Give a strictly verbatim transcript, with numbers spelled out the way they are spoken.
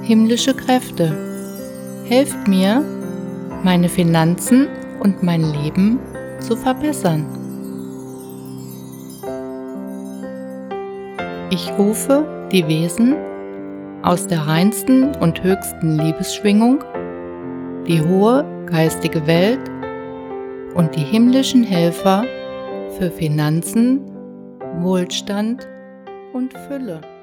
Himmlische Kräfte, helft mir, meine Finanzen und mein Leben zu verbessern. Ich rufe die Wesen aus der reinsten und höchsten Liebesschwingung, die hohe geistige Welt und die himmlischen Helfer für Finanzen, Wohlstand und Fülle.